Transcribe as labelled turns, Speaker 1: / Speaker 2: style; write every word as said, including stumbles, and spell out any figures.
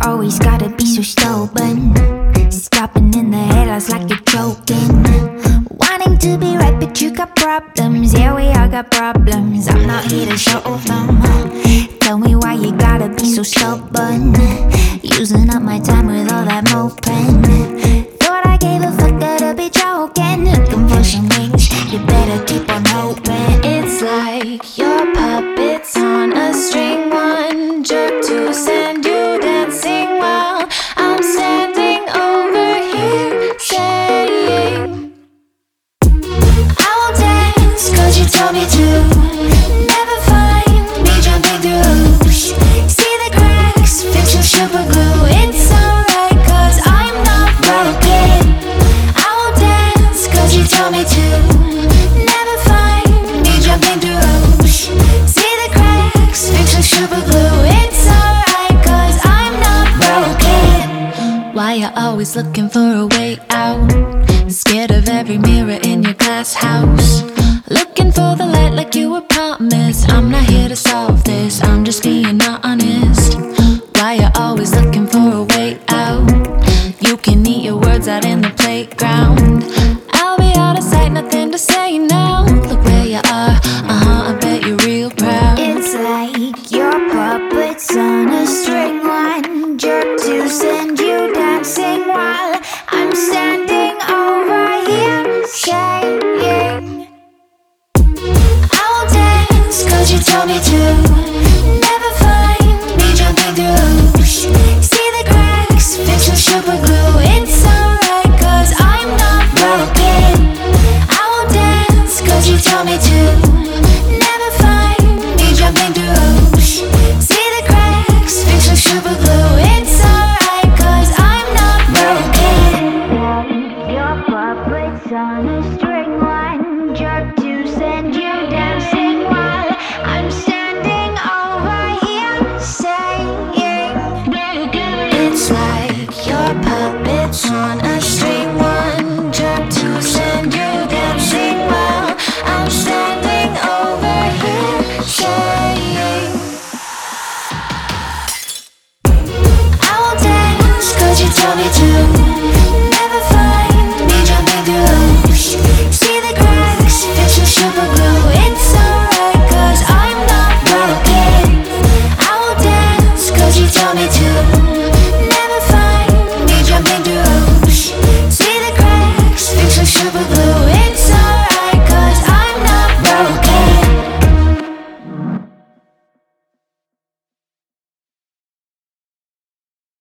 Speaker 1: always gotta be so stubborn. Stopping in the headlights like you're joking. Wanting to be right, but you got problems. Yeah, we all got problems. I'm not here to solve them. Tell me why you gotta be so stubborn. Using up my time with all that moping. Thought I gave a fuck, gotta be joking. Looking for some wings, you better keep on hoping.
Speaker 2: It's like your puppets on a string. One jerk to send you dancing while I'm standing over here saying I won't dance cause you told me to. Never find me jumping through hoops. See the cracks, fix your super glue. It's alright cause I'm not broken. I won't dance cause you told me to. Never find me jumping through hoops. See the cracks, fix your super glue. It's alright cause I'm not broken. Why you always looking for a way out? Scared of every mirror in your glass house. Looking for the light like you were promised. I'm not here to solve this, I'm just being honest. Why you always looking for a way out? You can eat your words out in the playground. I'll be out of sight, nothing to say now. Look where you are, uh-huh, I bet you're real proud.
Speaker 1: It's like your puppets on a string.